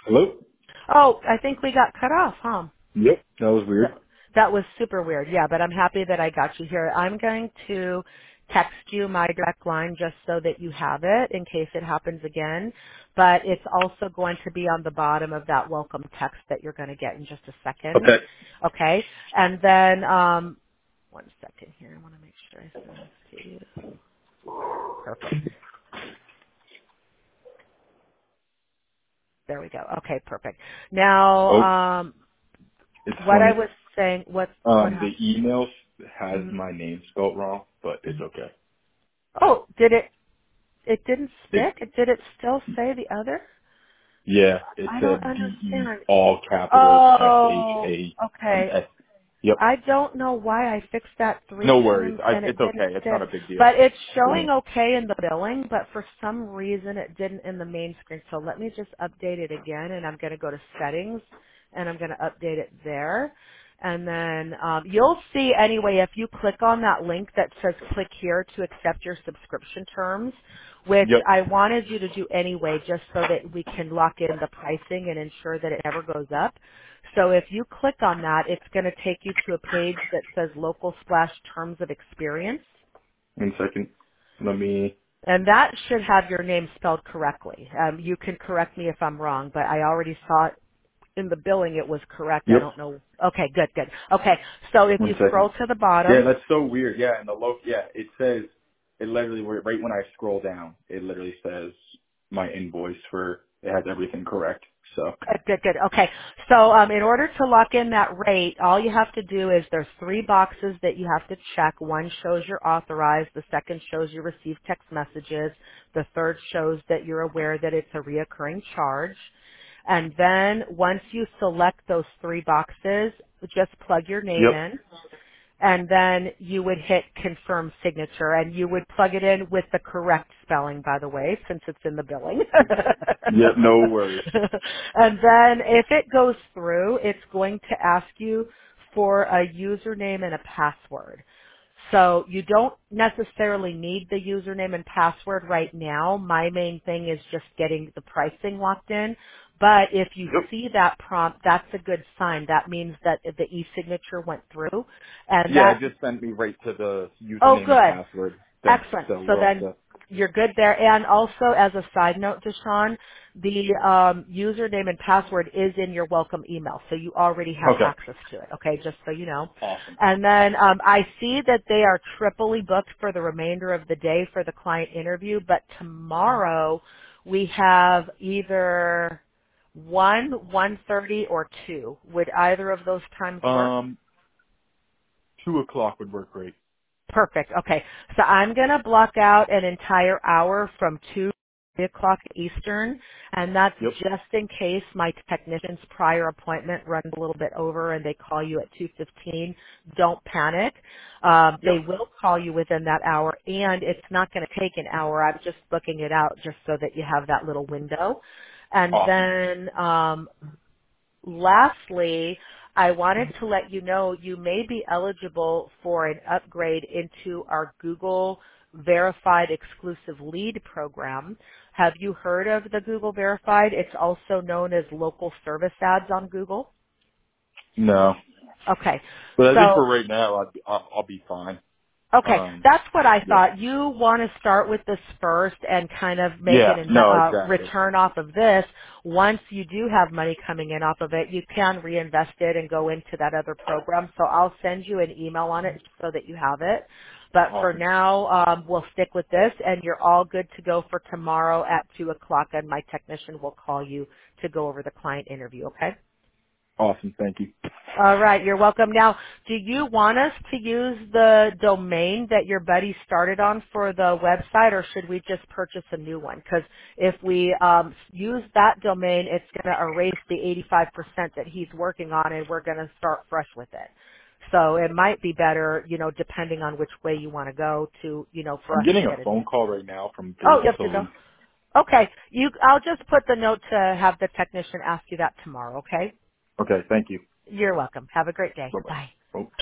Hello? Oh, I think we got cut off, huh? Yep. That was weird. That, that was super weird. Yeah, but I'm happy that I got you here. I'm going to text you my direct line just so that you have it in case it happens again. But it's also going to be on the bottom of that welcome text that you're going to get in just a second. Okay. Okay? And then, one second here. I want to make sure I send this to you. Perfect. There we go. Okay, perfect. Oh, Now, it's what I funny. was saying, what The happened? email has Mhm. my name spelled wrong, but it's okay. Oh, did it? It didn't It, stick. Did it still say the other? yeah, it I don't said DE, understand. all capitals, Oh, SHA, and okay. S. Yep. I don't know why I fixed that three No worries. times and it It's didn't okay. It's not stick. a big deal. But it's showing okay in the billing, but for some reason it didn't in the main screen. So let me just update it again, and I'm going to go to settings and I'm going to update it there. And then you'll see anyway, if you click on that link that says click here to accept your subscription terms, which Yep. I wanted you to do anyway just so that we can lock in the pricing and ensure that it never goes up. So if you click on that, it's going to take you to a page that says Local Splash Terms of Experience. 1 second. Let me, And that should have your name spelled correctly. You can correct me if I'm wrong, but I already saw it in the billing it was correct. I yep. don't know. Okay, good, good. Okay, so if 1 you second. scroll to the Yeah, bottom, that's so weird. Yeah, and it says, it literally, right when I scroll down, it literally says my invoice it has everything correct. So, good, good, good. Okay, so in order to lock in that rate, all you have to do is there's three boxes that you have to check. One shows you're authorized. The second shows you receive text messages. The third shows that you're aware that it's a reoccurring charge. And then once you select those three boxes, just plug your name yep. in and then you would hit confirm signature and you would plug it in with the correct spelling, by the way, since it's in the billing. Yep, no worries. And then if it goes through, it's going to ask you for a username and a password. So you don't necessarily need the username and password right now. My main thing is just getting the pricing locked in. But if you Yep. see that prompt, that's a good sign. That means that the e-signature went through. And Yeah, it that, just sent me right to the oh username and good, password thing, excellent. so So we're all then set. you're good there. And also as a side note, Deshaun, the username and password is in your welcome email. So you already have Okay. access to it, okay, just so you know. Awesome. And then I see that they are triply booked for the remainder of the day for the client interview, but tomorrow we have either 1:30, or 2. Would either of those times work? 2 o'clock would work great. Perfect. Okay. So I'm going to block out an entire hour from 2 o'clock Eastern, and that's Yep. just in case my technician's prior appointment runs a little bit over and they call you at 2:15. Don't panic. Yep. They will call you within that hour, and it's not going to take an hour. I'm just booking it out just so that you have that little window. And Awesome. then lastly, I wanted to let you know you may be eligible for an upgrade into our Google Verified Exclusive Lead program. Have you heard of the Google Verified? It's also known as local service ads on Google. No. Okay. But I think So for right now, I'll be fine. okay, Um, that's what I yeah. thought. You want to start with this first and kind of make Yeah, an no, exactly. return off of this. Once you do have money coming in off of it, you can reinvest it and go into that other program. So I'll send you an email on it so that you have it. But for Awesome. now, we'll stick with this, and you're all good to go for tomorrow at 2 o'clock, and my technician will call you to go over the client interview, okay? Awesome. Thank you. All right, you're welcome. Now, do you want us to use the domain that your buddy started on for the website, or should we just purchase a new one? Because if we use that domain, it's going to erase the 85% that he's working on, and we're going to start fresh with it. So it might be better, depending on which way you want to go to, for I'm us to getting a get a new. phone call right now from Oh, Data you have to go. Solutions. Okay, I'll just put the note to have the technician ask you that tomorrow. Okay. Okay, thank you. You're welcome. Have a great day. Bye-bye. Bye. Oh.